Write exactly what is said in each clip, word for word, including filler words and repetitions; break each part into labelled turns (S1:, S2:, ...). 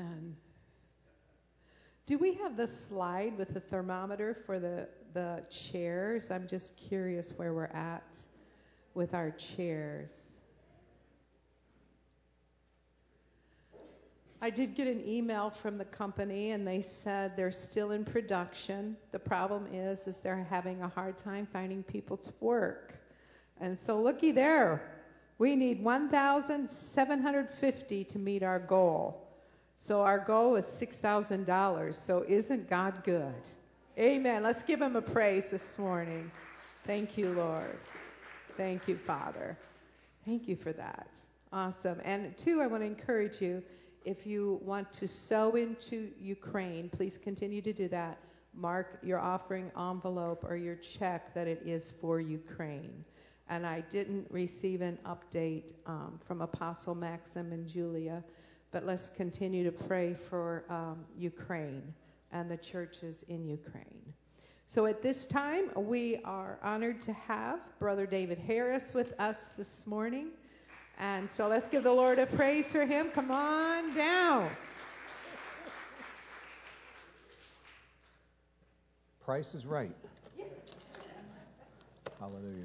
S1: And do we have the slide with the thermometer for the, the chairs? I'm just curious where we're at with our chairs. I did get an email from the company, and they said they're still in production. The problem is, is they're having a hard time finding people to work. And so looky there. We need one thousand seven hundred fifty to meet our goal. So our goal is six thousand dollars. So isn't God good? Amen. Let's give him a praise this morning. Thank you, Lord. Thank you, Father. Thank you for that. Awesome. And two, I want to encourage you, if you want to sow into Ukraine, please continue to do that. Mark your offering envelope or your check that it is for Ukraine. And I didn't receive an update um, from Apostle Maxim and Julia, but let's continue to pray for um, Ukraine and the churches in Ukraine. So at this time, we are honored to have Brother David Harris with us this morning. And so let's give the Lord a praise for him. Come on down.
S2: Price is right. Hallelujah.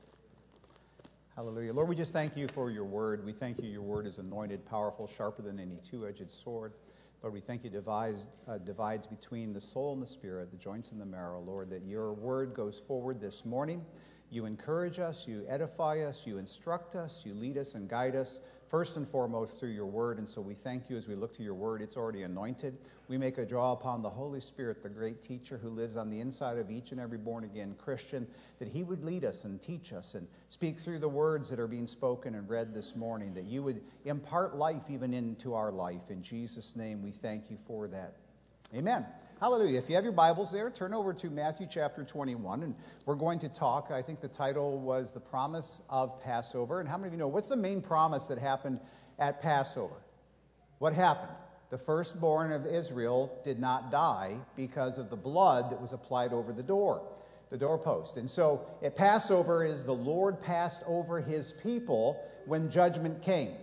S2: Hallelujah. Lord, we just thank you for your word. We thank you your word is anointed, powerful, sharper than any two-edged sword. Lord, we thank you divides, uh, divides between the soul and the spirit, the joints and the marrow. Lord, that your word goes forward this morning. You encourage us, you edify us, you instruct us, you lead us and guide us, first and foremost through your word. And so we thank you as we look to your word. It's already anointed. We make a draw upon the Holy Spirit, the great teacher who lives on the inside of each and every born-again Christian, that he would lead us and teach us and speak through the words that are being spoken and read this morning, that you would impart life even into our life. In Jesus' name, we thank you for that. Amen. Hallelujah. If you have your Bibles there, turn over to Matthew chapter twenty-one, and we're going to talk. I think the title was The Promise of Passover. And how many of you know, what's the main promise that happened at Passover? What happened? The firstborn of Israel did not die because of the blood that was applied over the door, the doorpost. And so at Passover is the Lord passed over his people when judgment came.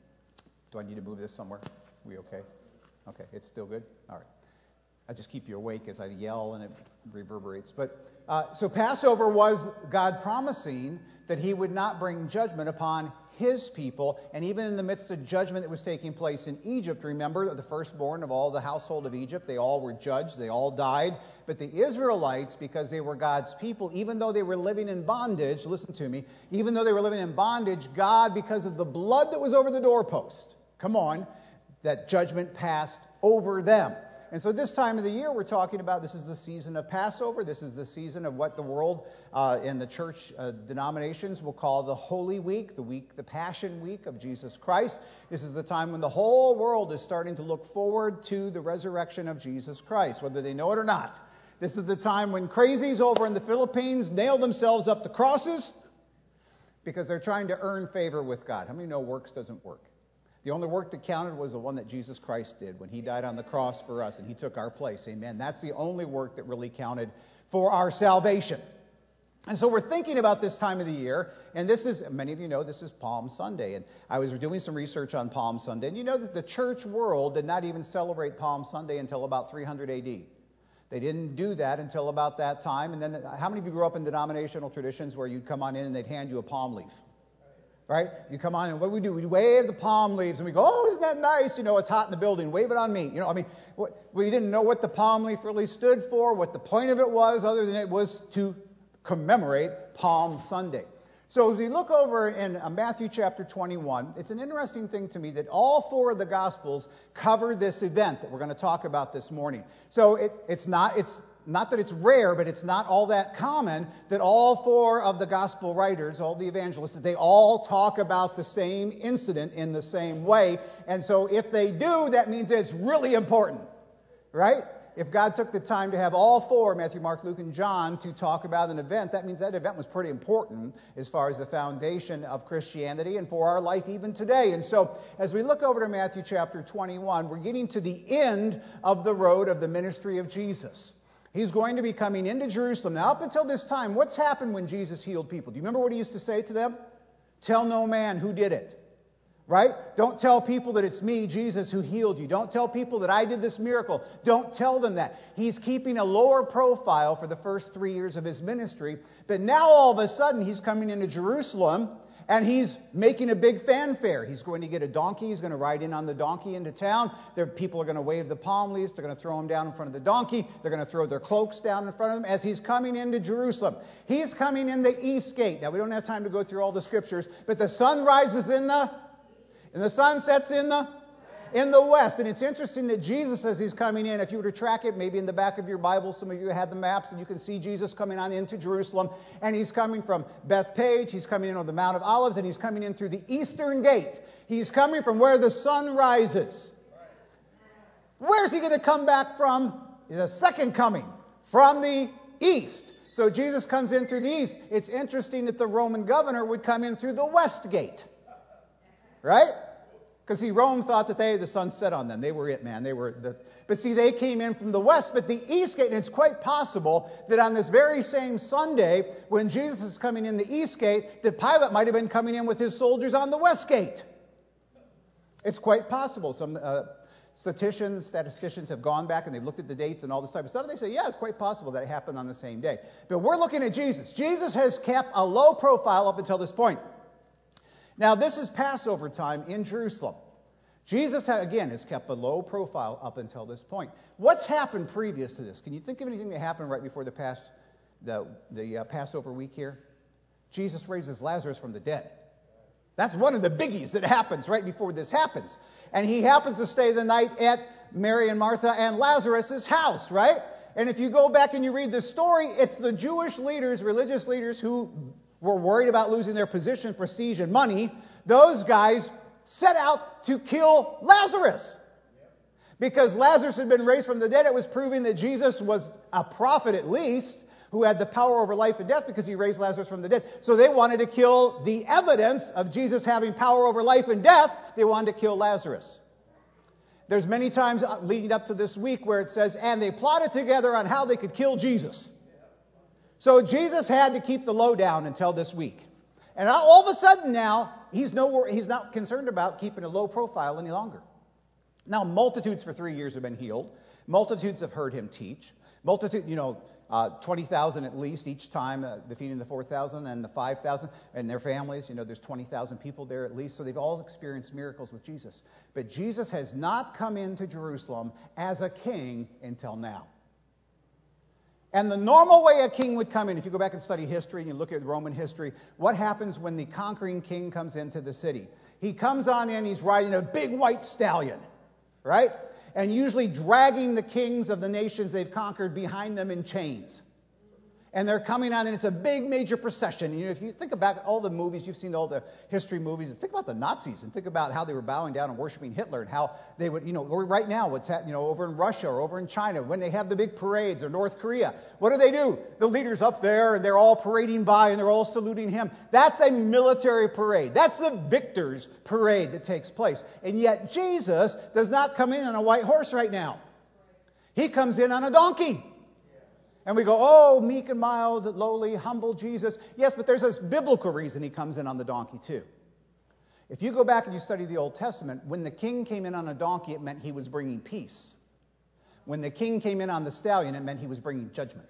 S2: Do I need to move this somewhere? Are we okay? Okay, it's still good? All right. I just keep you awake as I yell and it reverberates. But uh, so Passover was God promising that he would not bring judgment upon his people. And even in the midst of judgment that was taking place in Egypt, remember the firstborn of all the household of Egypt, they all were judged, they all died. But the Israelites, because they were God's people, even though they were living in bondage, listen to me, even though they were living in bondage, God, because of the blood that was over the doorpost, come on, that judgment passed over them. And so this time of the year we're talking about, this is the season of Passover. This is the season of what the world uh, and the church uh, denominations will call the Holy Week, the week, the Passion Week of Jesus Christ. This is the time when the whole world is starting to look forward to the resurrection of Jesus Christ, whether they know it or not. This is the time when crazies over in the Philippines nail themselves up to crosses because they're trying to earn favor with God. How many know works doesn't work? The only work that counted was the one that Jesus Christ did when he died on the cross for us and he took our place. Amen. That's the only work that really counted for our salvation. And so we're thinking about this time of the year, and this is, many of you know, this is Palm Sunday. And I was doing some research on Palm Sunday, and you know that the church world did not even celebrate Palm Sunday until about three hundred A D. They didn't do that until about that time. And then how many of you grew up in denominational traditions where you'd come on in and they'd hand you a palm leaf? Right? You come on and what do we do? We wave the palm leaves and we go, oh, isn't that nice? You know, it's hot in the building. Wave it on me. You know, I mean, what, we didn't know what the palm leaf really stood for, what the point of it was, other than it was to commemorate Palm Sunday. So as we look over in uh, Matthew chapter twenty-one, it's an interesting thing to me that all four of the Gospels cover this event that we're going to talk about this morning. So it, it's not, it's Not that it's rare, but it's not all that common that all four of the gospel writers, all the evangelists, that they all talk about the same incident in the same way. And so if they do, that means it's really important, right? If God took the time to have all four, Matthew, Mark, Luke, and John, to talk about an event, that means that event was pretty important as far as the foundation of Christianity and for our life even today. And so as we look over to Matthew chapter twenty-one, we're getting to the end of the road of the ministry of Jesus. He's going to be coming into Jerusalem. Now, up until this time, what's happened when Jesus healed people? Do you remember what he used to say to them? Tell no man who did it. Right? Don't tell people that it's me, Jesus, who healed you. Don't tell people that I did this miracle. Don't tell them that. He's keeping a lower profile for the first three years of his ministry. But now all of a sudden he's coming into Jerusalem and he's making a big fanfare. He's going to get a donkey. He's going to ride in on the donkey into town. There, people are going to wave the palm leaves. They're going to throw him down in front of the donkey. They're going to throw their cloaks down in front of him as he's coming into Jerusalem. He's coming in the east gate. Now, we don't have time to go through all the scriptures, but the sun rises in the... And the sun sets in the in the west. And it's interesting that Jesus, as he's coming in, if you were to track it, maybe in the back of your Bible, some of you had the maps, and you can see Jesus coming on into Jerusalem. And he's coming from Bethpage. He's coming in on the Mount of Olives, and he's coming in through the eastern gate. He's coming from where the sun rises. Where's he going to come back from? The second coming, from the east. So Jesus comes in through the east. It's interesting that the Roman governor would come in through the west gate. Right? Because see, Rome thought that they the sun set on them. They were it, man. They were the. But see, they came in from the west, but the east gate. And it's quite possible that on this very same Sunday, when Jesus is coming in the east gate, that Pilate might have been coming in with his soldiers on the west gate. It's quite possible. Some uh, statisticians, statisticians have gone back and they've looked at the dates and all this type of stuff. And they say, yeah, it's quite possible that it happened on the same day. But we're looking at Jesus. Jesus has kept a low profile up until this point. Now, this is Passover time in Jerusalem. Jesus, again, has kept a low profile up until this point. What's happened previous to this? Can you think of anything that happened right before the, Pas- the, the uh, Passover week here? Jesus raises Lazarus from the dead. That's one of the biggies that happens right before this happens. And he happens to stay the night at Mary and Martha and Lazarus' house, right? And if you go back and you read the story, it's the Jewish leaders, religious leaders who were worried about losing their position, prestige, and money. Those guys set out to kill Lazarus. Because Lazarus had been raised from the dead, it was proving that Jesus was a prophet at least, who had the power over life and death because he raised Lazarus from the dead. So they wanted to kill the evidence of Jesus having power over life and death. They wanted to kill Lazarus. There's many times leading up to this week where it says, and they plotted together on how they could kill Jesus. So Jesus had to keep the lowdown until this week. And all of a sudden now, he's no, he's not concerned about keeping a low profile any longer. Now, multitudes for three years have been healed. Multitudes have heard him teach. Multitude, you know, uh, twenty thousand at least each time, uh, the feeding the four thousand and the five thousand and their families. You know, there's twenty thousand people there at least. So they've all experienced miracles with Jesus. But Jesus has not come into Jerusalem as a king until now. And the normal way a king would come in, if you go back and study history and you look at Roman history, what happens when the conquering king comes into the city? He comes on in, he's riding a big white stallion, right? And usually dragging the kings of the nations they've conquered behind them in chains. And they're coming on, and it's a big major procession. You know, if you think about all the movies, you've seen all the history movies, and think about the Nazis, and think about how they were bowing down and worshiping Hitler, and how they would, you know, or right now, what's happening, you know, over in Russia or over in China, when they have the big parades, or North Korea, what do they do? The leader's up there, and they're all parading by, and they're all saluting him. That's a military parade. That's the victor's parade that takes place. And yet Jesus does not come in on a white horse right now. He comes in on a donkey. And we go, oh, meek and mild, lowly, humble Jesus. Yes, but there's a biblical reason he comes in on the donkey too. If you go back and you study the Old Testament, when the king came in on a donkey, it meant he was bringing peace. When the king came in on the stallion, it meant he was bringing judgment.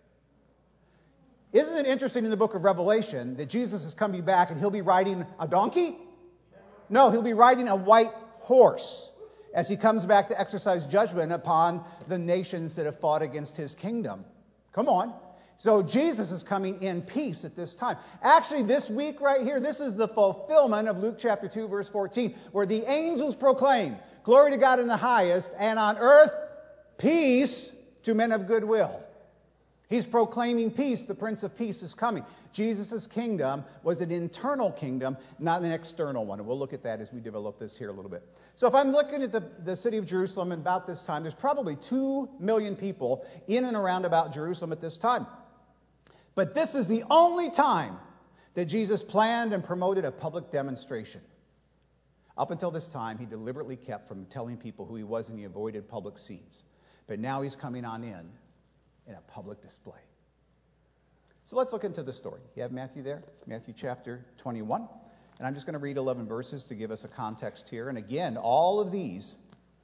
S2: Isn't it interesting in the book of Revelation that Jesus is coming back and he'll be riding a donkey? No, he'll be riding a white horse as he comes back to exercise judgment upon the nations that have fought against his kingdom. Come on. So Jesus is coming in peace at this time. Actually, this week right here, this is the fulfillment of Luke chapter two, verse fourteen, where the angels proclaim, glory to God in the highest, and on earth, peace to men of good will. He's proclaiming peace. The Prince of Peace is coming. Jesus' kingdom was an internal kingdom, not an external one. And we'll look at that as we develop this here a little bit. So if I'm looking at the, the city of Jerusalem about this time, there's probably two million people in and around about Jerusalem at this time. But this is the only time that Jesus planned and promoted a public demonstration. Up until this time, he deliberately kept from telling people who he was, and he avoided public scenes. But now he's coming on in in a public display. So let's look into the story. You have Matthew there? Matthew chapter twenty-one. And I'm just going to read eleven verses to give us a context here. And again, all of these,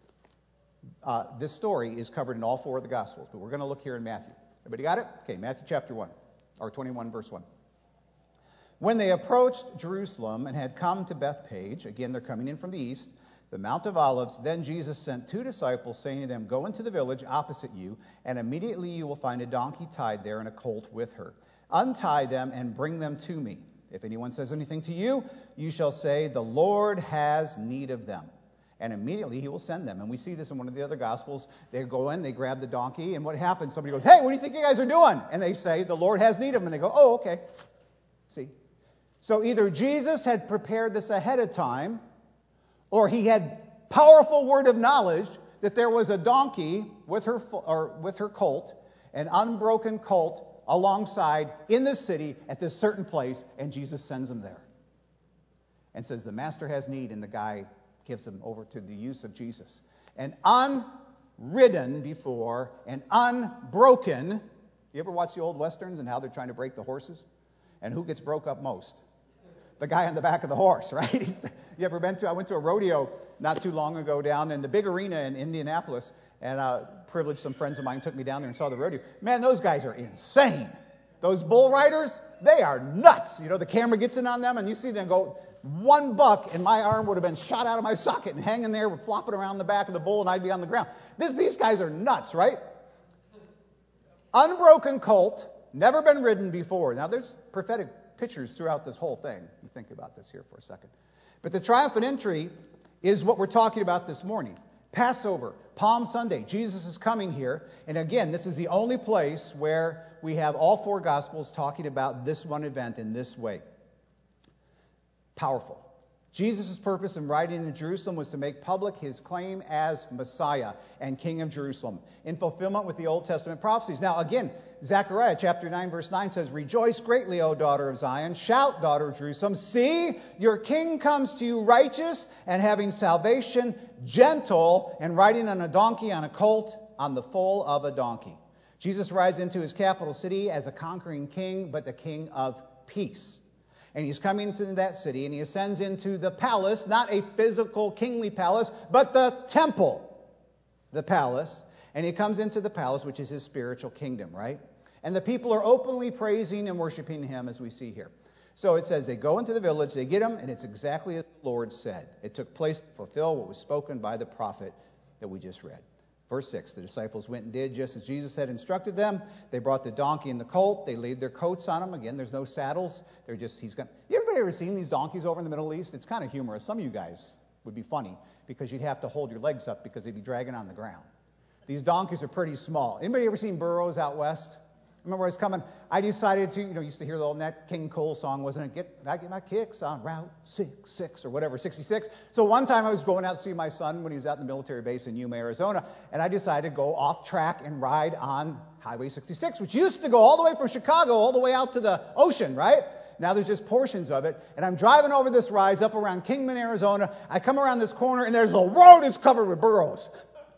S2: uh, this story is covered in all four of the Gospels. But we're going to look here in Matthew. Everybody got it? Okay, Matthew chapter one, or twenty-one, verse one. When they approached Jerusalem and had come to Bethphage, again, they're coming in from the east, the Mount of Olives, then Jesus sent two disciples, saying to them, go into the village opposite you, and immediately you will find a donkey tied there and a colt with her. Untie them and bring them to me. If anyone says anything to you, you shall say, the Lord has need of them. And immediately he will send them. And we see this in one of the other Gospels. They go in, they grab the donkey, and what happens? Somebody goes, hey, what do you think you guys are doing? And they say, the Lord has need of them. And they go, oh, okay. See? So either Jesus had prepared this ahead of time, or he had powerful word of knowledge that there was a donkey with her or with her colt, an unbroken colt, alongside in the city at this certain place, and Jesus sends him there. And says, the master has need, and the guy gives him over to the use of Jesus. And unridden before, and unbroken. You ever watch the old Westerns and how they're trying to break the horses? And who gets broke up most? The guy on the back of the horse, right? He's, you ever been to, I went to a rodeo not too long ago down in the big arena in Indianapolis, and uh, privileged some friends of mine took me down there and saw the rodeo. Man, those guys are insane. Those bull riders, they are nuts. You know, the camera gets in on them, and you see them go, one buck, and my arm would have been shot out of my socket and hanging there, flopping around the back of the bull, and I'd be on the ground. This, these guys are nuts, right? Unbroken colt, never been ridden before. Now, there's prophetic pictures throughout this whole thing. You think about this here for a second. But the triumphant entry is what we're talking about this morning. Passover, Palm Sunday. Jesus is coming here. And again, this is the only place where we have all four Gospels talking about this one event in this way. Powerful. Jesus' purpose in riding into Jerusalem was to make public his claim as Messiah and King of Jerusalem, in fulfillment with the Old Testament prophecies. Now, again, Zechariah chapter nine, verse nine says, rejoice greatly, O daughter of Zion. Shout, daughter of Jerusalem. See, your king comes to you righteous and having salvation, gentle, and riding on a donkey, on a colt, on the foal of a donkey. Jesus rides into his capital city as a conquering king, but the king of peace. And he's coming into that city, and he ascends into the palace, not a physical kingly palace, but the temple, the palace. And he comes into the palace, which is his spiritual kingdom, right? And the people are openly praising and worshiping him, as we see here. So it says they go into the village, they get him, and it's exactly as the Lord said. It took place to fulfill what was spoken by the prophet that we just read. Verse six, the disciples went and did just as Jesus had instructed them. They brought the donkey and the colt. They laid their coats on him. Again, there's no saddles. They're just, he's got, you ever, ever seen these donkeys over in the Middle East? It's kind of humorous. Some of you guys would be funny because you'd have to hold your legs up because they'd be dragging on the ground. These donkeys are pretty small. Anybody ever seen burros out west? I remember I was coming, I decided to, you know, used to hear the old Nat King Cole song, wasn't it? Get, I get my kicks on Route sixty-six or whatever, sixty-six. So one time I was going out to see my son when he was out in the military base in Yuma, Arizona, and I decided to go off track and ride on Highway sixty-six, which used to go all the way from Chicago all the way out to the ocean, right? Now there's just portions of it. And I'm driving over this rise up around Kingman, Arizona. I come around this corner, and there's a road that's covered with burros.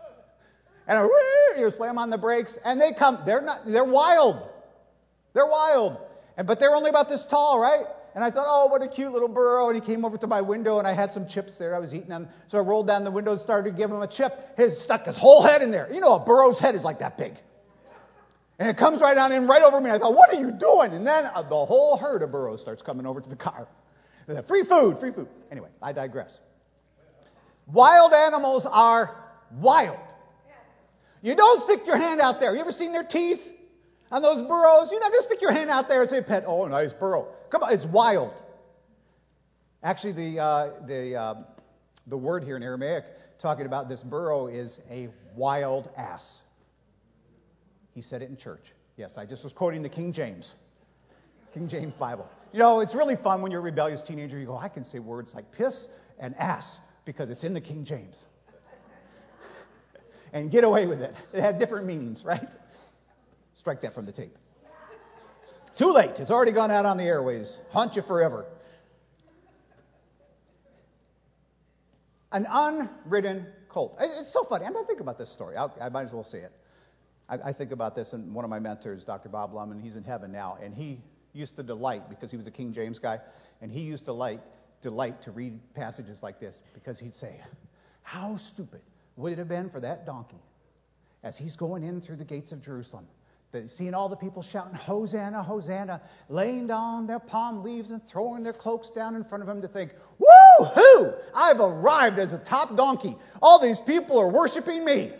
S2: And I, you slam on the brakes, and they come. They're not. They're wild. They're wild. And but they're only about this tall, right? And I thought, oh, what a cute little burro. And he came over to my window, and I had some chips there. I was eating them. So I rolled down the window and started to give him a chip. He stuck his whole head in there. You know, a burro's head is like that big. And it comes right on in, right over me. I thought, what are you doing? And then uh, the whole herd of burros starts coming over to the car. Said, free food, free food. Anyway, I digress. Wild animals are wild. You don't stick your hand out there. You ever seen their teeth on those burros? You're not going to stick your hand out there and say, pet, oh, nice burro. Come on, it's wild. Actually, the uh, the uh, the word here in Aramaic talking about this burro is a wild ass. He said it in church. Yes, I just was quoting the King James. King James Bible. You know, it's really fun when you're a rebellious teenager. You go, I can say words like piss and ass because it's in the King James. And get away with it. It had different meanings, right? Strike that from the tape. Too late. It's already gone out on the airways. Haunt you forever. An unridden colt. It's so funny. I'm not thinking about this story. I'll, I might as well say it. I, I think about this, and one of my mentors, Doctor Bob Lum, and he's in heaven now, and he used to delight, because he was a King James guy, and he used to like delight to read passages like this, because he'd say, how stupid would it have been for that donkey as he's going in through the gates of Jerusalem, that seeing all the people shouting, Hosanna, Hosanna, laying down their palm leaves and throwing their cloaks down in front of him, to think, woo-hoo, I've arrived as a top donkey. All these people are worshiping me.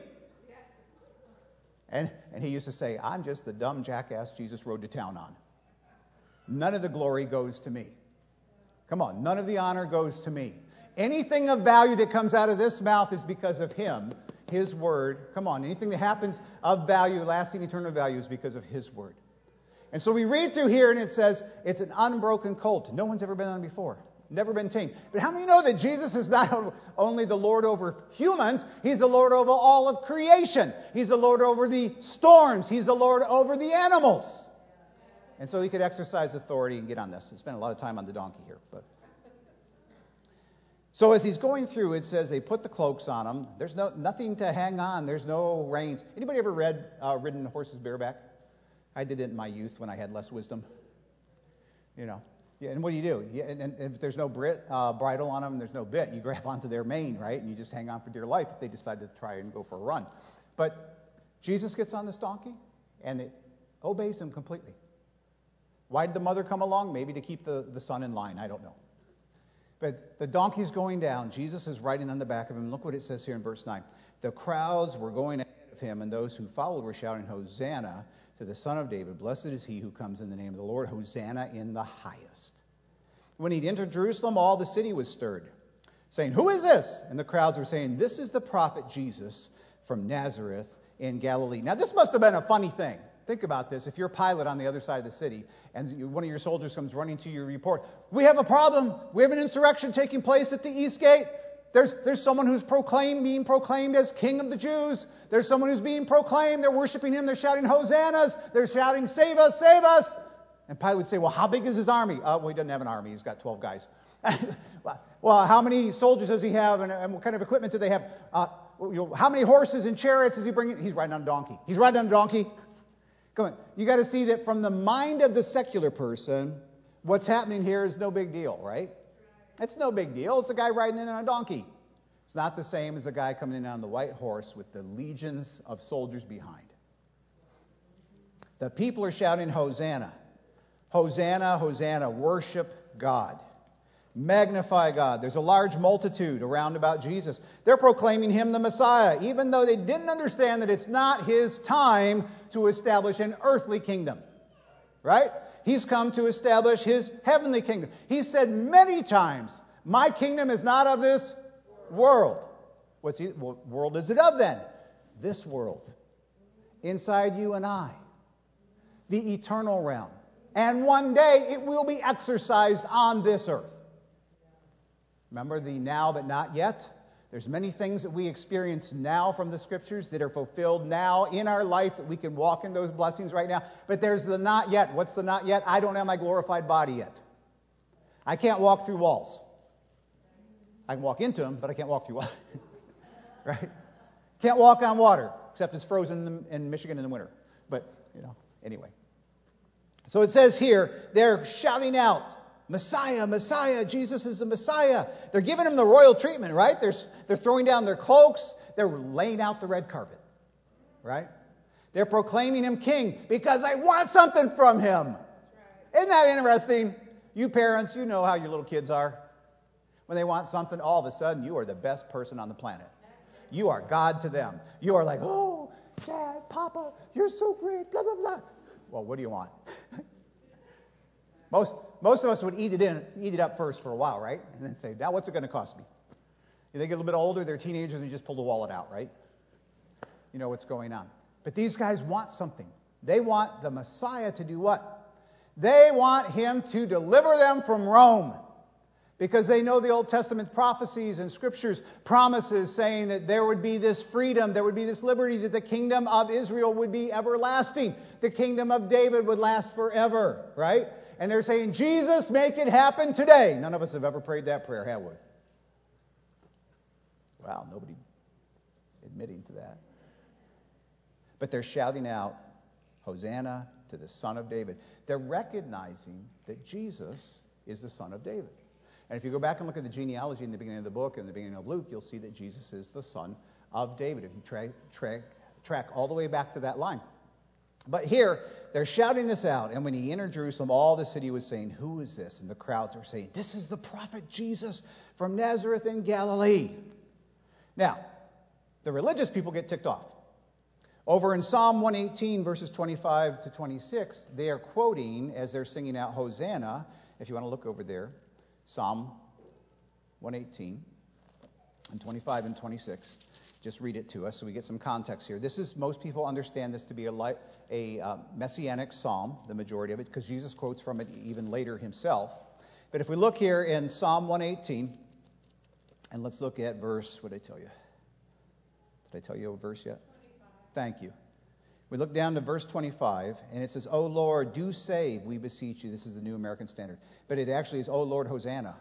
S2: And, and he used to say, I'm just the dumb jackass Jesus rode to town on. None of the glory goes to me. Come on, none of the honor goes to me. Anything of value that comes out of this mouth is because of him, his word. Come on, anything that happens of value, lasting eternal value, is because of his word. And so we read through here and it says it's an unbroken colt. No one's ever been on it before. Never been tamed. But how many know that Jesus is not only the Lord over humans, he's the Lord over all of creation. He's the Lord over the storms. He's the Lord over the animals. And so he could exercise authority and get on this. I spent a lot of time on the donkey here. But so as he's going through, it says they put the cloaks on him. There's no nothing to hang on. There's no reins. Anybody ever read uh, Ridden Horses Bareback? I did it in my youth when I had less wisdom. You know. Yeah, and what do you do? Yeah, and, and if there's no brit, uh, bridle on them, and there's no bit, you grab onto their mane, right? And you just hang on for dear life if they decide to try and go for a run. But Jesus gets on this donkey, and it obeys him completely. Why did the mother come along? Maybe to keep the, the son in line. I don't know. But the donkey's going down. Jesus is riding on the back of him. Look what it says here in verse nine. The crowds were going ahead of him, and those who followed were shouting, Hosanna to the Son of David. Blessed is he who comes in the name of the Lord. Hosanna in the highest. When he'd entered Jerusalem, all the city was stirred, saying, Who is this? And the crowds were saying, This is the prophet Jesus from Nazareth in Galilee. Now, this must have been a funny thing. Think about this. If you're a pilot on the other side of the city and one of your soldiers comes running to your report, we have a problem. We have an insurrection taking place at the East Gate. There's, there's someone who's proclaimed, being proclaimed as King of the Jews. There's someone who's being proclaimed. They're worshiping him. They're shouting Hosannas. They're shouting, Save us, save us. And Pilate would say, well, how big is his army? Uh, well, he doesn't have an army. He's got twelve guys. Well, how many soldiers does he have, and, and what kind of equipment do they have? Uh, you know, how many horses and chariots is he bringing? He's riding on a donkey. He's riding on a donkey. Come on. You got to see that from the mind of the secular person, what's happening here is no big deal, right? It's no big deal. It's a guy riding in on a donkey. It's not the same as the guy coming in on the white horse with the legions of soldiers behind. The people are shouting, Hosanna. Hosanna, Hosanna. Worship God. Magnify God. There's a large multitude around about Jesus. They're proclaiming him the Messiah, even though they didn't understand that it's not his time to establish an earthly kingdom. Right? He's come to establish his heavenly kingdom. He said many times, my kingdom is not of this world. What's he, what world is it of then? This world. Inside you and I. The eternal realm. And one day it will be exercised on this earth. Remember the now but not yet? There's many things that we experience now from the Scriptures that are fulfilled now in our life, that we can walk in those blessings right now. But there's the not yet. What's the not yet? I don't have my glorified body yet. I can't walk through walls. I can walk into them, but I can't walk through walls. Right? Can't walk on water, except it's frozen in, the, in Michigan in the winter. But, you know, anyway. So it says here, they're shouting out, Messiah, Messiah, Jesus is the Messiah. They're giving him the royal treatment, right? They're, they're throwing down their cloaks. They're laying out the red carpet, right? They're proclaiming him king because I want something from him. Right. Isn't that interesting? You parents, you know how your little kids are. When they want something, all of a sudden, you are the best person on the planet. You are God to them. You are like, oh, Dad, Papa, you're so great, blah, blah, blah. Well, what do you want? Most most of us would eat it in, eat it up first for a while, right? And then say, now what's it going to cost me? They get a little bit older, they're teenagers, and you just pull the wallet out, right? You know what's going on. But these guys want something. They want the Messiah to do what? They want him to deliver them from Rome. Because they know the Old Testament prophecies and Scriptures promises saying that there would be this freedom, there would be this liberty, that the kingdom of Israel would be everlasting. The kingdom of David would last forever, right? And they're saying, Jesus, make it happen today. None of us have ever prayed that prayer, have we? Wow, nobody admitting to that. But they're shouting out, Hosanna to the Son of David. They're recognizing that Jesus is the Son of David. And if you go back and look at the genealogy in the beginning of the book, in the beginning of Luke, you'll see that Jesus is the son of David, if you track, track, track all the way back to that line. But here, they're shouting this out, and when he entered Jerusalem, all the city was saying, "Who is this?" And the crowds were saying, "This is the prophet Jesus from Nazareth in Galilee." Now, the religious people get ticked off. Over in Psalm one eighteen, verses twenty-five to twenty-six, they are quoting, as they're singing out Hosanna, if you want to look over there, Psalm one eighteen, and twenty-five and twenty-six. Just read it to us so we get some context here. This is, most people understand this to be a, li- a uh, messianic psalm, the majority of it, because Jesus quotes from it even later himself. But if we look here in Psalm one eighteen, and let's look at verse, what did I tell you? Did I tell you a verse yet? twenty-five. Thank you. We look down to verse twenty-five, and it says, "O Lord, do save, we beseech you." This is the New American Standard. But it actually is, "O Lord, Hosanna."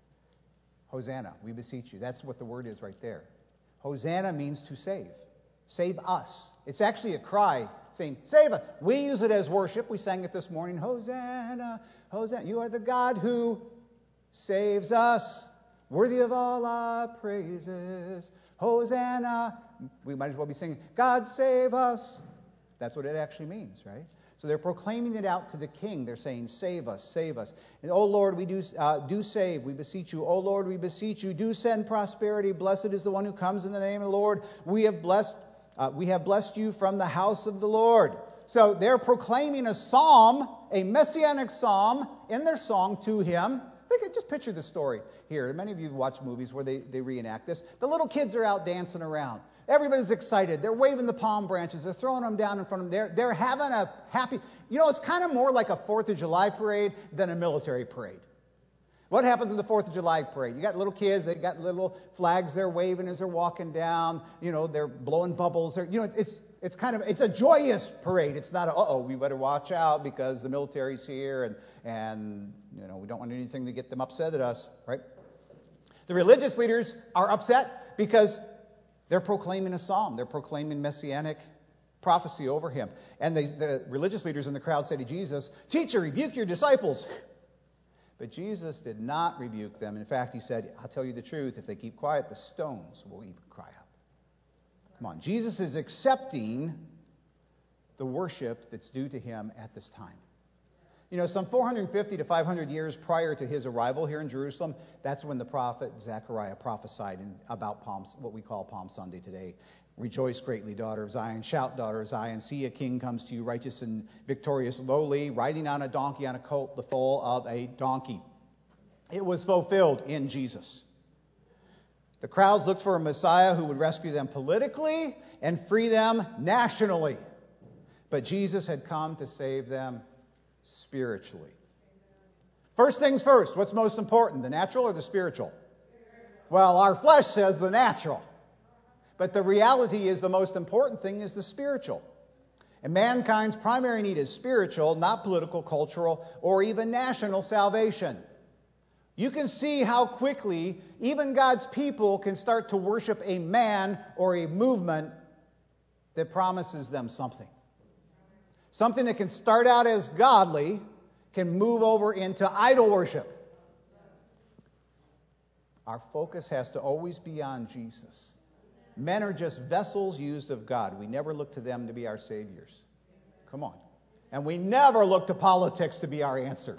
S2: Hosanna, we beseech you. That's what the word is right there. Hosanna means to save. Save us. It's actually a cry saying, "Save us." We use it as worship. We sang it this morning. Hosanna, Hosanna. You are the God who saves us, worthy of all our praises. Hosanna. We might as well be singing, "God save us." That's what it actually means, right? So they're proclaiming it out to the king. They're saying, "Save us, save us." And, "O Lord, we do, uh, do save, we beseech you. O Lord, we beseech you, do send prosperity. Blessed is the one who comes in the name of the Lord. We have blessed, uh, we have blessed you from the house of the Lord." So they're proclaiming a psalm, a messianic psalm, in their song to him. Think, just picture the story here. Many of you watch movies where they, they reenact this. The little kids are out dancing around. Everybody's excited. They're waving the palm branches. They're throwing them down in front of them. They're, they're having a happy... You know, it's kind of more like a fourth of July parade than a military parade. What happens in the fourth of July parade? You got little kids. They got little flags they're waving as they're walking down. You know, they're blowing bubbles. They're, you know, it's it's kind of... It's a joyous parade. It's not a, uh-oh, we better watch out because the military's here and, and, you know, we don't want anything to get them upset at us, right? The religious leaders are upset because they're proclaiming a psalm. They're proclaiming messianic prophecy over him. And they, the religious leaders in the crowd say to Jesus, "Teacher, rebuke your disciples." But Jesus did not rebuke them. In fact, he said, "I'll tell you the truth. If they keep quiet, the stones will even cry out." Come on. Jesus is accepting the worship that's due to him at this time. You know, some four hundred fifty to five hundred years prior to his arrival here in Jerusalem, that's when the prophet Zechariah prophesied in, about Palm, what we call Palm Sunday today. "Rejoice greatly, daughter of Zion. Shout, daughter of Zion. See, a king comes to you, righteous and victorious, lowly, riding on a donkey, on a colt, the foal of a donkey." It was fulfilled in Jesus. The crowds looked for a Messiah who would rescue them politically and free them nationally. But Jesus had come to save them spiritually. First things first, what's most important, the natural or the spiritual? Well, our flesh says the natural. But the reality is the most important thing is the spiritual. And mankind's primary need is spiritual, not political, cultural, or even national salvation. You can see how quickly even God's people can start to worship a man or a movement that promises them something. Something that can start out as godly can move over into idol worship. Our focus has to always be on Jesus. Men are just vessels used of God. We never look to them to be our saviors. Come on. And we never look to politics to be our answer.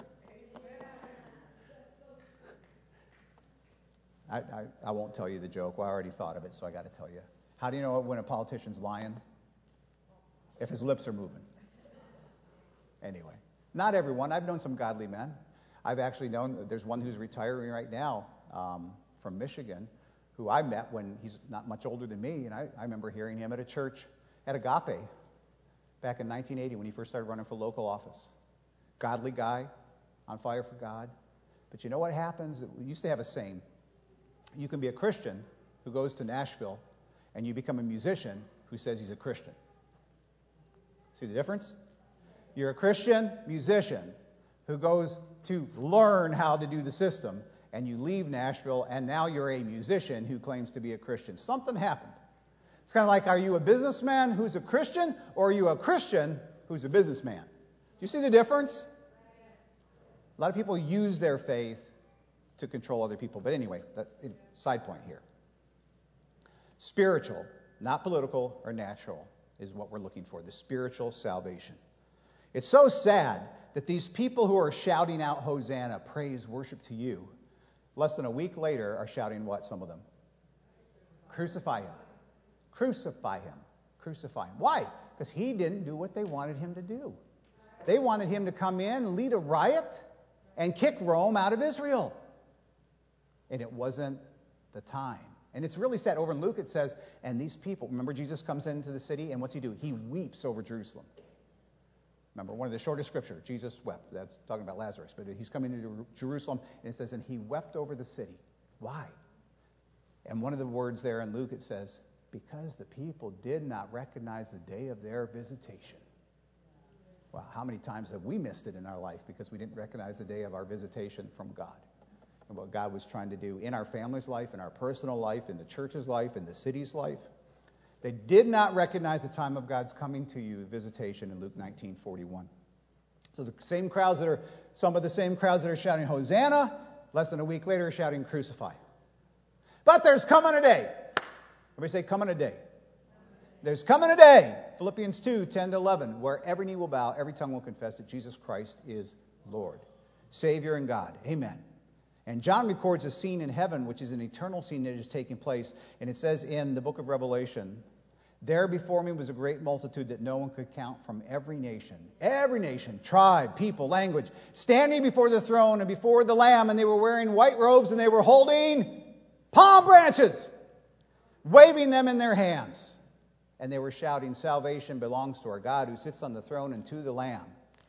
S2: I, I, I won't tell you the joke. Well, I already thought of it, so I got to tell you. How do you know when a politician's lying? If his lips are moving. Anyway, not everyone. I've known some godly men. I've actually known, there's one who's retiring right now um, from Michigan, who I met when he's not much older than me, and I, I remember hearing him at a church at Agape back in nineteen eighty when he first started running for local office. Godly guy, on fire for God. But you know what happens? We used to have a saying, you can be a Christian who goes to Nashville, and you become a musician who says he's a Christian. See the difference? You're a Christian musician who goes to learn how to do the system, and you leave Nashville, and now you're a musician who claims to be a Christian. Something happened. It's kind of like, are you a businessman who's a Christian, or are you a Christian who's a businessman? Do you see the difference? A lot of people use their faith to control other people. But anyway, that, side point here. Spiritual, not political or natural, is what we're looking for, the spiritual salvation. It's so sad that these people who are shouting out Hosanna, praise, worship to you, less than a week later are shouting what, some of them? Crucify him. Crucify him. Crucify him. Why? Because he didn't do what they wanted him to do. They wanted him to come in, lead a riot, and kick Rome out of Israel. And it wasn't the time. And it's really sad. Over in Luke it says, and these people, remember Jesus comes into the city, and what's he do? He weeps over Jerusalem. Remember, one of the shortest scripture, Jesus wept. That's talking about Lazarus. But he's coming into Jerusalem, and it says, and he wept over the city. Why? And one of the words there in Luke, it says, because the people did not recognize the day of their visitation. Well, how many times have we missed it in our life because we didn't recognize the day of our visitation from God and what God was trying to do in our family's life, in our personal life, in the church's life, in the city's life? They did not recognize the time of God's coming to you, visitation, in Luke nineteen forty-one. So the same crowds that are, some of the same crowds that are shouting Hosanna, less than a week later are shouting Crucify. But there's coming a day. Everybody say, coming a day. There's coming a day, Philippians two, ten to eleven, where every knee will bow, every tongue will confess that Jesus Christ is Lord, Savior and God. Amen. And John records a scene in heaven, which is an eternal scene that is taking place. And it says in the book of Revelation, there before me was a great multitude that no one could count from every nation, every nation, tribe, people, language, standing before the throne and before the Lamb, and they were wearing white robes and they were holding palm branches, waving them in their hands. And they were shouting, salvation belongs to our God who sits on the throne and to the Lamb.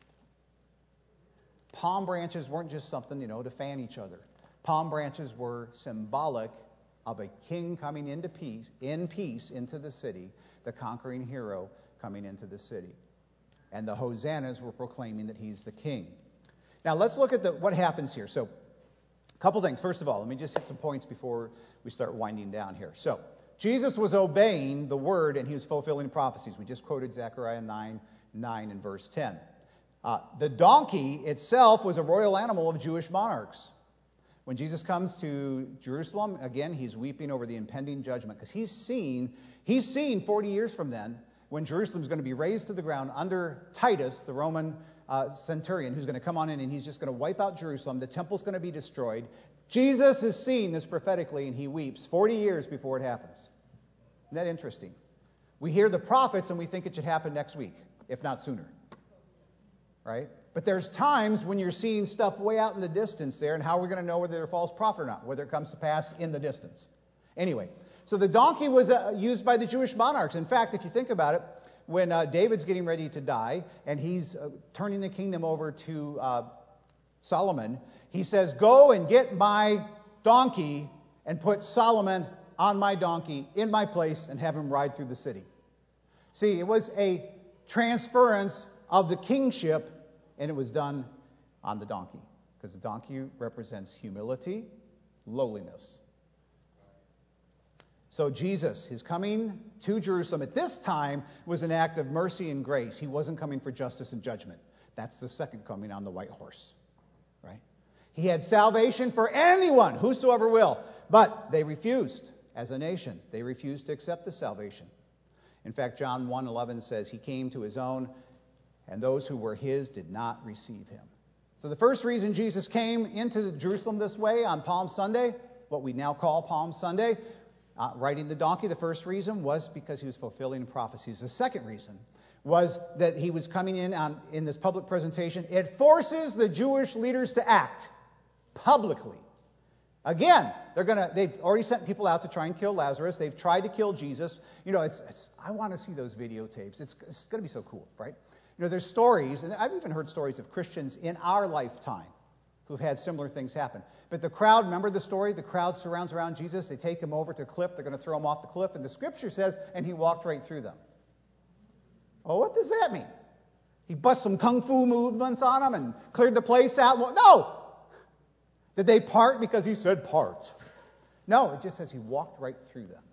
S2: Palm branches weren't just something, you know, to fan each other. Palm branches were symbolic of a king coming into peace, in peace into the city, the conquering hero coming into the city. And the hosannas were proclaiming that he's the king. Now let's look at the, what happens here. So a couple things. First of all, let me just hit some points before we start winding down here. So Jesus was obeying the word and he was fulfilling prophecies. We just quoted Zechariah nine, nine and verse ten. Uh, the donkey itself was a royal animal of Jewish monarchs. When Jesus comes to Jerusalem, again, he's weeping over the impending judgment because he's seen, he's seen forty years from then when Jerusalem is going to be razed to the ground under Titus, the Roman uh, centurion, who's going to come on in and he's just going to wipe out Jerusalem. The temple's going to be destroyed. Jesus is seeing this prophetically and he weeps forty years before it happens. Isn't that interesting? We hear the prophets and we think it should happen next week, if not sooner. Right? But there's times when you're seeing stuff way out in the distance there, and how are we going to know whether they're a false prophet or not, whether it comes to pass in the distance. Anyway, so the donkey was uh, used by the Jewish monarchs. In fact, if you think about it, when uh, David's getting ready to die, and he's uh, turning the kingdom over to uh, Solomon, he says, go and get my donkey and put Solomon on my donkey in my place and have him ride through the city. See, it was a transference of the kingship, and it was done on the donkey, because the donkey represents humility, lowliness. So Jesus, his coming to Jerusalem at this time was an act of mercy and grace. He wasn't coming for justice and judgment. That's the second coming on the white horse, right? He had salvation for anyone, whosoever will, but they refused as a nation. They refused to accept the salvation. In fact, John one eleven says he came to his own, and those who were his did not receive him. So the first reason Jesus came into Jerusalem this way on Palm Sunday, what we now call Palm Sunday, uh, riding the donkey, the first reason was because he was fulfilling prophecies. The second reason was that he was coming in on, in this public presentation. It forces the Jewish leaders to act publicly. Again, they're gonna. They've already sent people out to try and kill Lazarus. They've tried to kill Jesus. You know, it's. it's I want to see those videotapes. It's, it's going to be so cool, right? You know, there's stories, and I've even heard stories of Christians in our lifetime who've had similar things happen. But the crowd, remember the story? The crowd surrounds around Jesus. They take him over to a cliff. They're going to throw him off the cliff. And the scripture says, and he walked right through them. Oh, what does that mean? He bust some kung fu movements on them and cleared the place out? Well, no! Did they part because he said part? No, it just says he walked right through them.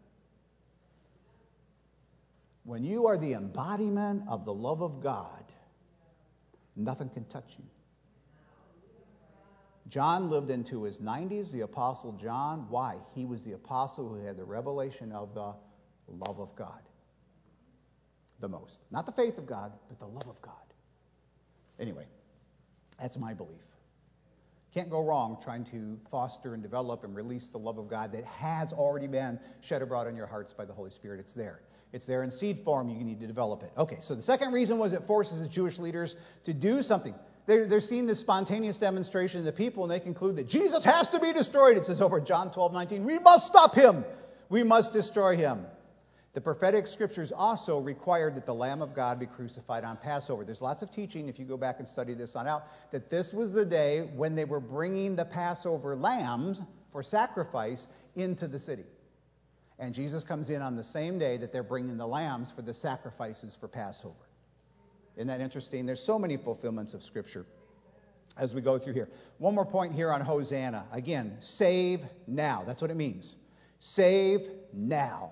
S2: When you are the embodiment of the love of God, nothing can touch you. John lived into his nineties, the Apostle John. Why? He was the apostle who had the revelation of the love of God. The most. Not the faith of God, but the love of God. Anyway, that's my belief. Can't go wrong trying to foster and develop and release the love of God that has already been shed abroad in your hearts by the Holy Spirit. It's there. It's there in seed form. You need to develop it. Okay, so the second reason was it forces the Jewish leaders to do something. They're, they're seeing this spontaneous demonstration of the people, and they conclude that Jesus has to be destroyed. It says over John twelve nineteen, we must stop him. We must destroy him. The prophetic scriptures also required that the Lamb of God be crucified on Passover. There's lots of teaching, if you go back and study this on out, that this was the day when they were bringing the Passover lambs for sacrifice into the city. And Jesus comes in on the same day that they're bringing the lambs for the sacrifices for Passover. Isn't that interesting? There's so many fulfillments of Scripture as we go through here. One more point here on Hosanna. Again, save now. That's what it means. Save now.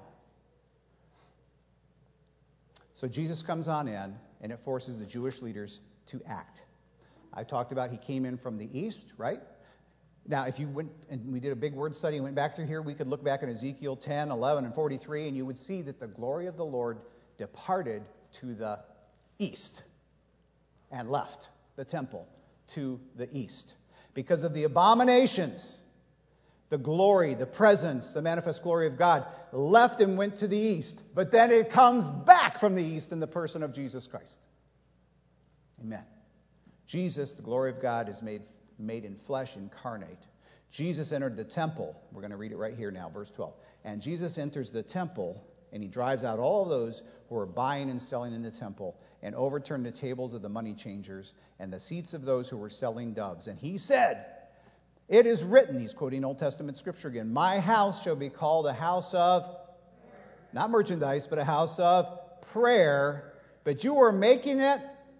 S2: So Jesus comes on in, and it forces the Jewish leaders to act. I talked about he came in from the east, right? Now, if you went, and we did a big word study and went back through here, we could look back at Ezekiel ten, eleven, and forty-three, and you would see that the glory of the Lord departed to the east and left the temple to the east. Because of the abominations, the glory, the presence, the manifest glory of God left and went to the east. But then it comes back from the east in the person of Jesus Christ. Amen. Jesus, the glory of God, is made, made in flesh, incarnate. Jesus entered the temple. We're going to read it right here now, verse twelve. And Jesus enters the temple, and he drives out all of those who are buying and selling in the temple, and overturned the tables of the money changers and the seats of those who were selling doves. And he said, it is written, he's quoting Old Testament scripture again, my house shall be called a house of, not merchandise, but a house of prayer. But you are making it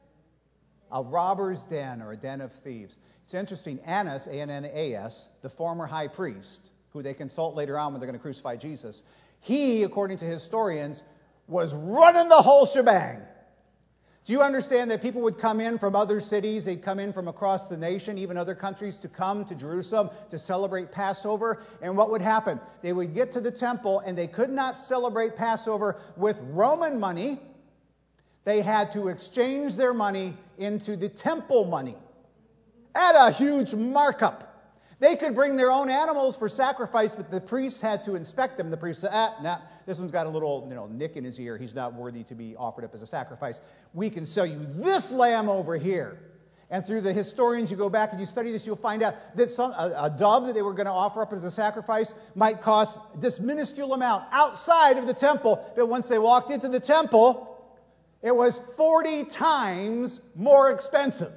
S2: a robber's den, or a den of thieves. It's interesting, Annas, A N N A S, the former high priest, who they consult later on when they're going to crucify Jesus, he, according to historians, was running the whole shebang. Do you understand that people would come in from other cities, they'd come in from across the nation, even other countries, to come to Jerusalem to celebrate Passover? And what would happen? They would get to the temple, and they could not celebrate Passover with Roman money. They had to exchange their money into the temple money at a huge markup. They could bring their own animals for sacrifice, but the priests had to inspect them. The priest said, ah, nah, this one's got a little, you know, nick in his ear. He's not worthy to be offered up as a sacrifice. We can sell you this lamb over here. And through the historians, you go back and you study this, you'll find out that some, a, a dove that they were going to offer up as a sacrifice might cost this minuscule amount outside of the temple. But once they walked into the temple, it was forty times more expensive.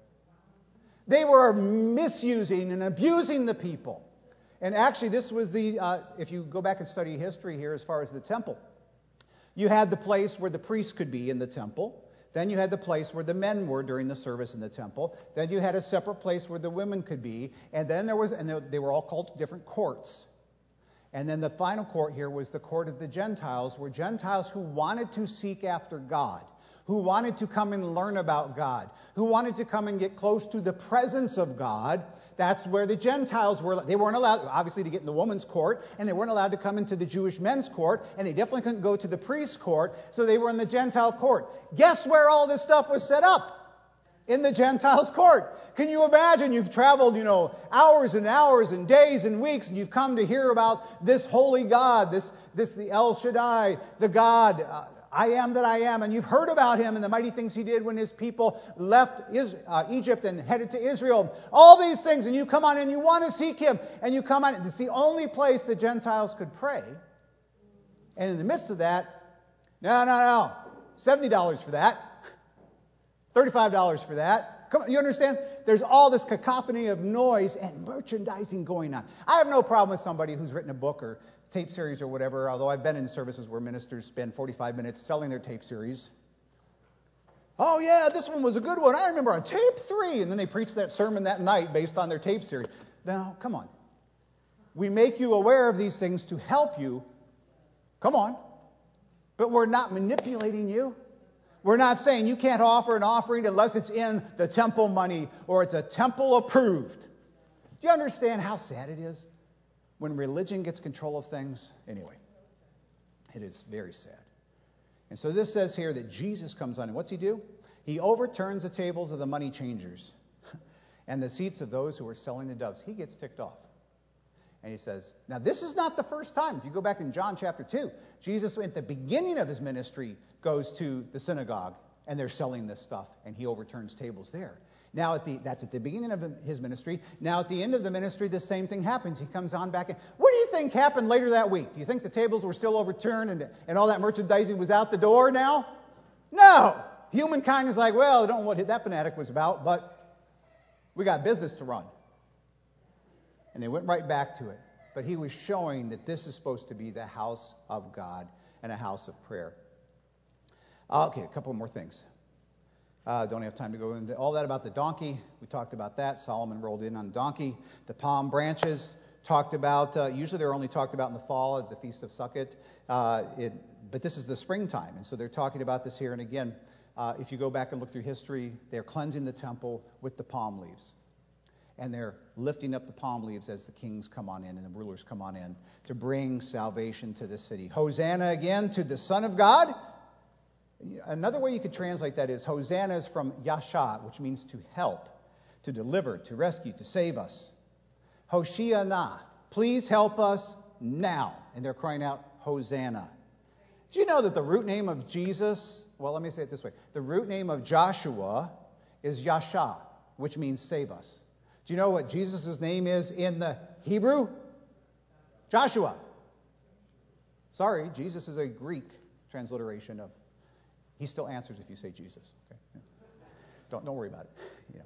S2: They were misusing and abusing the people. And actually, this was the, uh, if you go back and study history here as far as the temple, you had the place where the priests could be in the temple. Then you had the place where the men were during the service in the temple. Then you had a separate place where the women could be. And then there was, and they were all called different courts. And then the final court here was the court of the Gentiles, where Gentiles who wanted to seek after God, who wanted to come and learn about God, who wanted to come and get close to the presence of God, that's where the Gentiles were. They weren't allowed, obviously, to get in the woman's court, and they weren't allowed to come into the Jewish men's court, and they definitely couldn't go to the priest's court, so they were in the Gentile court. Guess where all this stuff was set up? In the Gentiles' court. Can you imagine? You've traveled, you know, hours and hours and days and weeks, and you've come to hear about this holy God, this, this the El Shaddai, the God, uh, I am that I am, and you've heard about him and the mighty things he did when his people left Is, uh, Egypt and headed to Israel. All these things, and you come on and you want to seek him, and you come on. It's the only place the Gentiles could pray. And in the midst of that, no, no, no, seventy dollars for that, thirty-five dollars for that. Come on, you understand? There's all this cacophony of noise and merchandising going on. I have no problem with somebody who's written a book or tape series or whatever, although I've been in services where ministers spend forty-five minutes selling their tape series. Oh yeah, this one was a good one. I remember on tape three. And then they preach that sermon that night based on their tape series. Now, come on. We make you aware of these things to help you. Come on. But we're not manipulating you. We're not saying you can't offer an offering unless it's in the temple money or it's a temple approved. Do you understand how sad it is when religion gets control of things? Anyway, it is very sad. And so this says here that Jesus comes on, and what's he do? He overturns the tables of the money changers and the seats of those who are selling the doves. He gets ticked off. And he says, now this is not the first time. If you go back in John chapter two, Jesus at the beginning of his ministry goes to the synagogue and they're selling this stuff and he overturns tables there. Now at the that's at the beginning of his ministry. Now at the end of the ministry, the same thing happens. He comes on back in. What do you think happened later that week? Do you think the tables were still overturned and, and all that merchandising was out the door now? No. Humankind is like, well, I don't know what that fanatic was about, but we got business to run. And they went right back to it. But he was showing that this is supposed to be the house of God and a house of prayer. Okay, a couple more things. Uh, don't have time to go into all that about the donkey. We talked about that. Solomon rolled in on donkey. The palm branches talked about, uh, usually they're only talked about in the fall at the Feast of Sukkot. Uh, it, but this is the springtime. And so they're talking about this here. And again, uh, if you go back and look through history, they're cleansing the temple with the palm leaves. And they're lifting up the palm leaves as the kings come on in and the rulers come on in to bring salvation to the city. Hosanna again to the Son of God. Another way you could translate that is Hosanna is from Yasha, which means to help, to deliver, to rescue, to save us. Hoshiana, please help us now. And they're crying out, Hosanna. Do you know that the root name of Jesus, well, let me say it this way. The root name of Joshua is Yasha, which means save us. Do you know what Jesus' name is in the Hebrew? Joshua. Sorry, Jesus is a Greek transliteration of, he still answers if you say Jesus. Okay? Don't, don't worry about it. Yeah.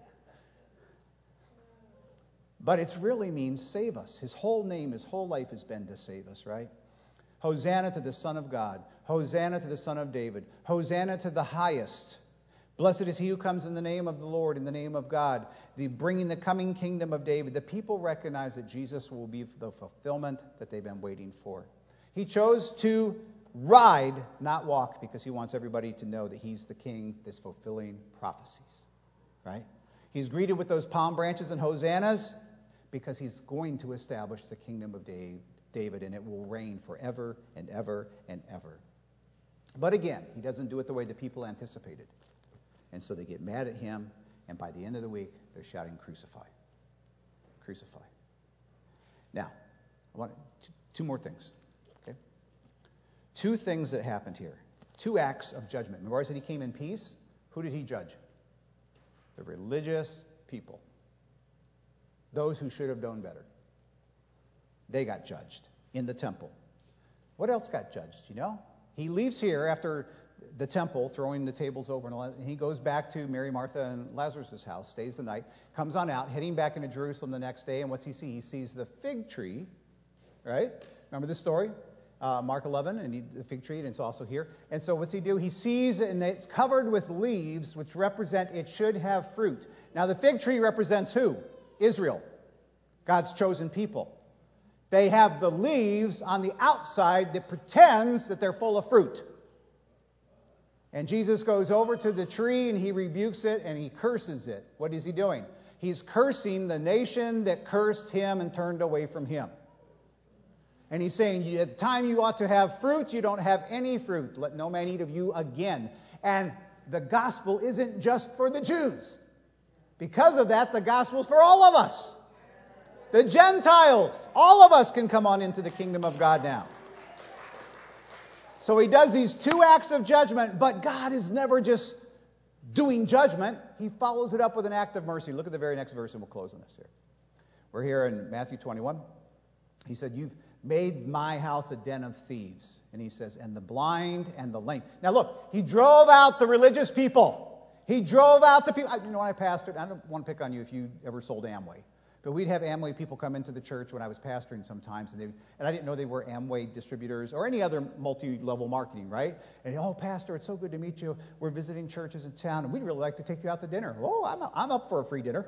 S2: But it really means save us. His whole name, his whole life has been to save us, right? Hosanna to the Son of God. Hosanna to the Son of David. Hosanna to the highest. Blessed is he who comes in the name of the Lord, in the name of God, the bringing the coming kingdom of David. The people recognize that Jesus will be the fulfillment that they've been waiting for. He chose to ride, not walk, because he wants everybody to know that he's the king that's fulfilling prophecies, right? He's greeted with those palm branches and hosannas because he's going to establish the kingdom of David, and it will reign forever and ever and ever. But again, he doesn't do it the way the people anticipated. And so they get mad at him, and by the end of the week, they're shouting, crucify. Crucify. Now, I want two more things. Okay? Two things that happened here. Two acts of judgment. Remember I said he came in peace? Who did he judge? The religious people. Those who should have known better. They got judged in the temple. What else got judged, you know? He leaves here after the temple, throwing the tables over, and all that, and he goes back to Mary, Martha, and Lazarus' house, stays the night, comes on out, heading back into Jerusalem the next day, and what's he see? He sees the fig tree, right? Remember this story? Uh, Mark eleven, and he, the fig tree, and it's also here. And so what's he do? He sees, and it's covered with leaves, which represent it should have fruit. Now the fig tree represents who? Israel, God's chosen people. They have the leaves on the outside that pretends that they're full of fruit. And Jesus goes over to the tree and he rebukes it and he curses it. What is he doing? He's cursing the nation that cursed him and turned away from him. And he's saying, at the time you ought to have fruit, you don't have any fruit. Let no man eat of you again. And the gospel isn't just for the Jews. Because of that, the gospel's for all of us. The Gentiles, all of us can come on into the kingdom of God now. So he does these two acts of judgment, but God is never just doing judgment. He follows it up with an act of mercy. Look at the very next verse, and we'll close on this here. We're here in Matthew twenty-one. He said, you've made my house a den of thieves. And he says, and the blind and the lame. Now look, he drove out the religious people. He drove out the people. You know, when I pastored, I don't want to pick on you if you ever sold Amway. But we'd have Amway people come into the church when I was pastoring sometimes, and, they, and I didn't know they were Amway distributors or any other multi-level marketing, right? And, oh, Pastor, it's so good to meet you. We're visiting churches in town, and we'd really like to take you out to dinner. Oh, I'm, I'm up for a free dinner.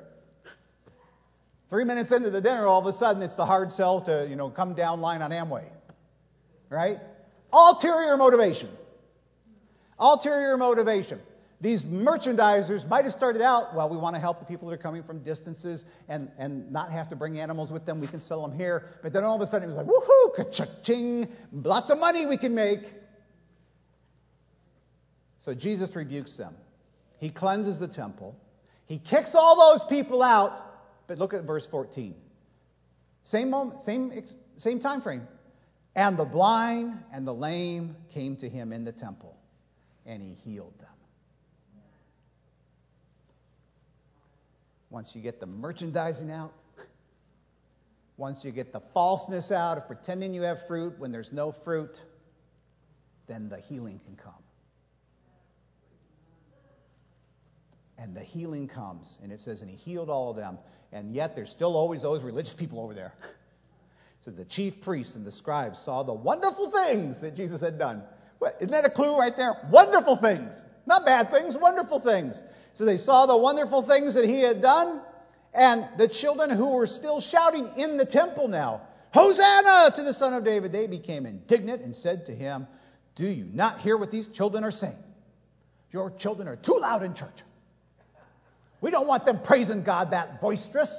S2: Three minutes into the dinner, all of a sudden, it's the hard sell to, you know, come down line on Amway, right? Ulterior motivation. Ulterior motivation. These merchandisers might have started out, well, we want to help the people that are coming from distances and, and not have to bring animals with them. We can sell them here. But then all of a sudden it was like, woohoo, ka-ching, lots of money we can make. So Jesus rebukes them. He cleanses the temple. He kicks all those people out. But look at verse fourteen. Same moment, same, same time frame. And the blind and the lame came to him in the temple, and he healed them. Once you get the merchandising out, once you get the falseness out of pretending you have fruit when there's no fruit, then the healing can come. And the healing comes, and it says, and he healed all of them. And yet there's still always those religious people over there. So the chief priests and the scribes saw the wonderful things that Jesus had done. What, isn't that a clue right there? Wonderful things. Not bad things, wonderful things. So they saw the wonderful things that he had done. And the children who were still shouting in the temple now, Hosanna to the Son of David, they became indignant and said to him, do you not hear what these children are saying? Your children are too loud in church. We don't want them praising God that boisterous.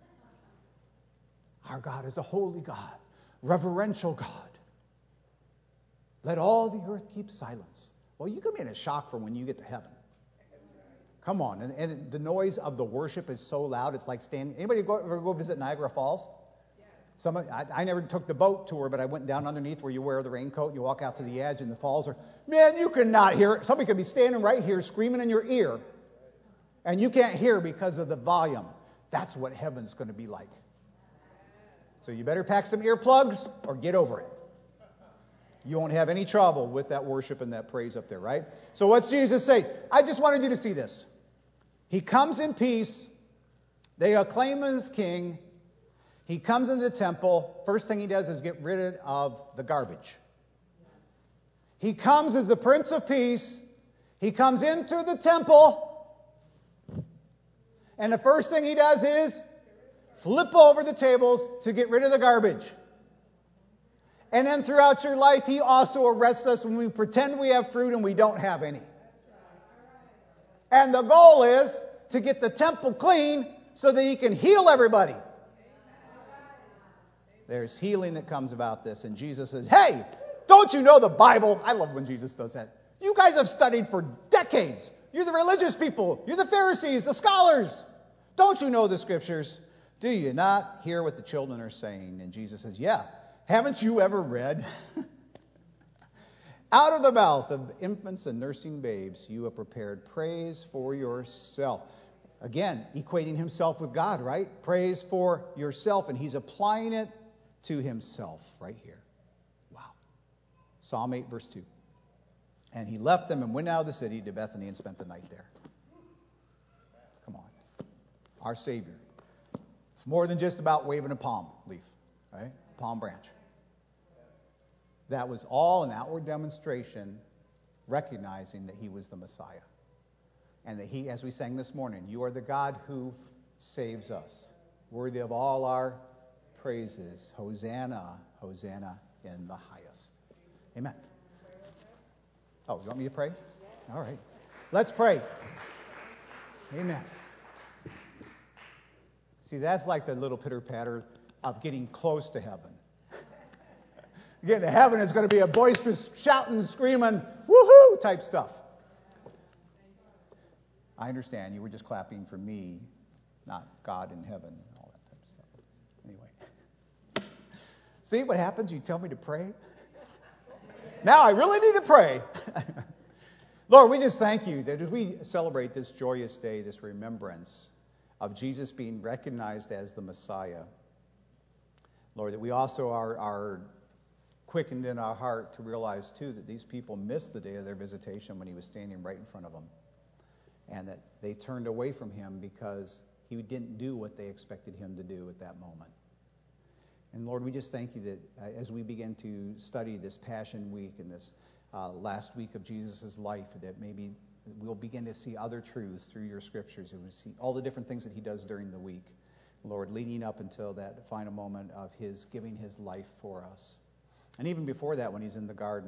S2: Our God is a holy God, reverential God. Let all the earth keep silence. Well, you can be in a shock for when you get to heaven. Come on. And, and the noise of the worship is so loud, it's like standing. Anybody go, ever go visit Niagara Falls? Some, I, I never took the boat tour, but I went down underneath where you wear the raincoat and you walk out to the edge and the falls are, man, you cannot hear it. Somebody could be standing right here screaming in your ear, and you can't hear because of the volume. That's what heaven's going to be like. So you better pack some earplugs or get over it. You won't have any trouble with that worship and that praise up there, right? So what's Jesus say? I just wanted you to see this. He comes in peace. They acclaim him as king. He comes into the temple. First thing he does is get rid of the garbage. He comes as the Prince of Peace. He comes into the temple. And the first thing he does is flip over the tables to get rid of the garbage. And then throughout your life, he also arrests us when we pretend we have fruit and we don't have any. And the goal is to get the temple clean so that he can heal everybody. There's healing that comes about this. And Jesus says, hey, don't you know the Bible? I love when Jesus does that. You guys have studied for decades. You're the religious people. You're the Pharisees, the scholars. Don't you know the scriptures? Do you not hear what the children are saying? And Jesus says, yeah. Haven't you ever read? Out of the mouth of infants and nursing babes, you have prepared praise for yourself. Again, equating himself with God, right? Praise for yourself. And he's applying it to himself right here. Wow. Psalm eight, verse two. And he left them and went out of the city to Bethany and spent the night there. Come on. Our Savior. It's more than just about waving a palm leaf, right? Palm branch. That was all an outward demonstration, recognizing that he was the Messiah. And that he, as we sang this morning, you are the God who saves us. Worthy of all our praises. Hosanna, Hosanna in the highest. Amen. Oh, you want me to pray? All right. Let's pray. Amen. See, that's like the little pitter-patter of getting close to heaven. Getting to heaven is going to be a boisterous shouting, screaming, woohoo type stuff. I understand you were just clapping for me, not God in heaven and all that type of stuff. Anyway. See what happens? You tell me to pray. Now I really need to pray. Lord, we just thank you that as we celebrate this joyous day, this remembrance of Jesus being recognized as the Messiah, Lord, that we also are, are quickened in our heart to realize, too, that these people missed the day of their visitation when he was standing right in front of them. And that they turned away from him because he didn't do what they expected him to do at that moment. And Lord, we just thank you that uh, as we begin to study this Passion Week and this uh, last week of Jesus' life, that maybe we'll begin to see other truths through your scriptures. And we'll see all the different things that he does during the week, Lord, leading up until that final moment of his giving his life for us. And even before that, when he's in the garden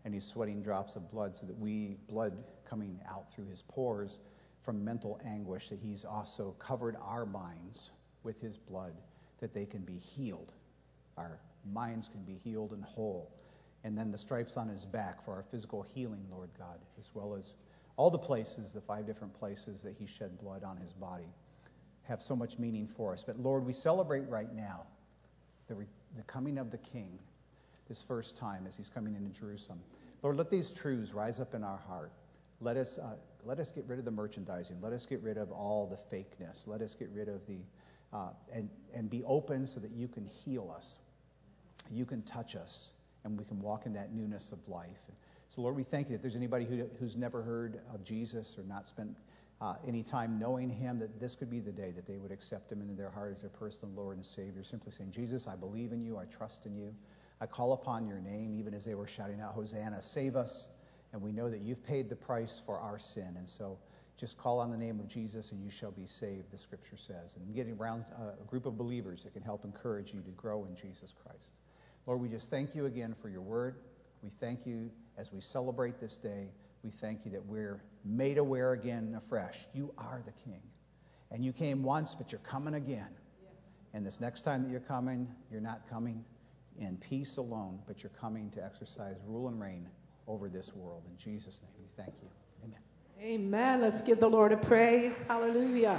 S2: and he's sweating drops of blood so that we, blood coming out through his pores from mental anguish, that he's also covered our minds with his blood, that they can be healed. Our minds can be healed and whole. And then the stripes on his back for our physical healing, Lord God, as well as all the places, the five different places that he shed blood on his body, have so much meaning for us. But Lord, we celebrate right now the, re- the coming of the King, this first time as he's coming into Jerusalem. Lord, let these truths rise up in our heart. Let us uh, let us get rid of the merchandising. Let us get rid of all the fakeness. Let us get rid of the uh, and and be open so that you can heal us, you can touch us, and we can walk in that newness of life. So Lord, we thank you. If there's anybody who, who's never heard of Jesus or not spent uh, any time knowing him, that this could be the day that they would accept him into their heart as their personal Lord and Savior, simply saying, Jesus, I believe in you, I trust in you, I call upon your name, even as they were shouting out, Hosanna, save us. And we know that you've paid the price for our sin. And so just call on the name of Jesus and you shall be saved, the scripture says. And getting around a group of believers that can help encourage you to grow in Jesus Christ. Lord, we just thank you again for your word. We thank you as we celebrate this day. We thank you that we're made aware again afresh. You are the King. And you came once, but you're coming again. Yes. And this next time that you're coming, you're not coming in peace alone, but you're coming to exercise rule and reign over this world. In Jesus' name, we thank you. Amen.
S1: Amen. Let's give the Lord a praise. Hallelujah.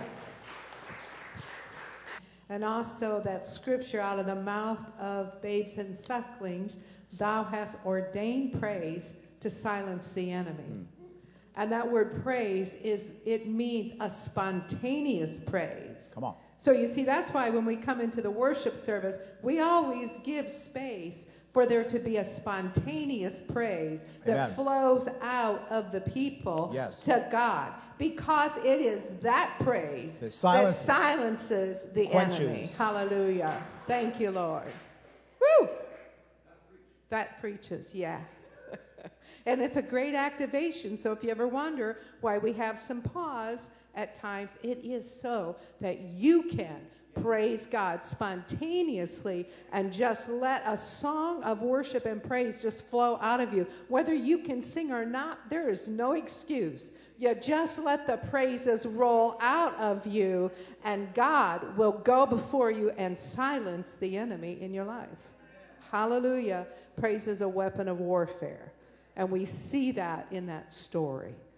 S1: And also that scripture, out of the mouth of babes and sucklings, thou hast ordained praise to silence the enemy. Mm. And that word praise is, it means a spontaneous praise.
S2: Come on.
S1: So you see, that's why when we come into the worship service, we always give space for there to be a spontaneous praise that Amen. Flows out of the people
S2: yes.
S1: to God. Because it is that praise
S2: that, silence,
S1: that silences the
S2: quenches.
S1: enemy. Hallelujah. Thank you, Lord. Woo! That preaches, yeah. And it's a great activation. So if you ever wonder why we have some pause at times, it is so that you can praise God spontaneously and just let a song of worship and praise just flow out of you. Whether you can sing or not, there is no excuse. You just let the praises roll out of you, and God will go before you and silence the enemy in your life. Hallelujah. Praise is a weapon of warfare. And we see that in that story.